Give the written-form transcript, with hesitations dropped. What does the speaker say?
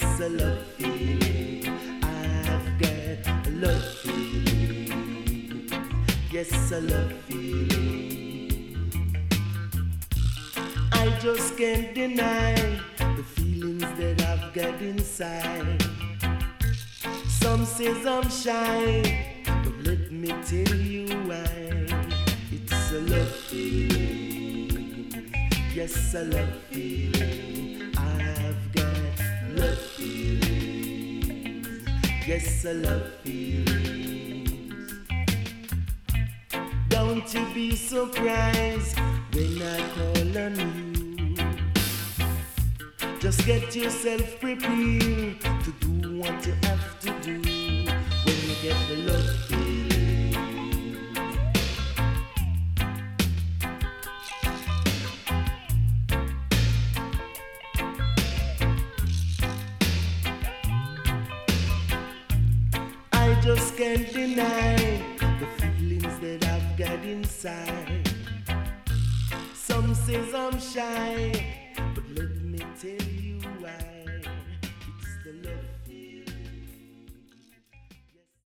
Yes, a love feeling. I've got a love feeling. Yes, a love feeling. I just can't deny the feelings that I've got inside. Some says I'm shy, but let me tell you why. It's a love feeling. Yes, a love feeling. I've got love feelings. Yes, a love feelings. Don't you be surprised when I call on you. Just get yourself prepared to do what you have to do when you get the love feeling. I just can't deny the feelings that I've got inside. Some says I'm shy, but let me tell you why. It's the love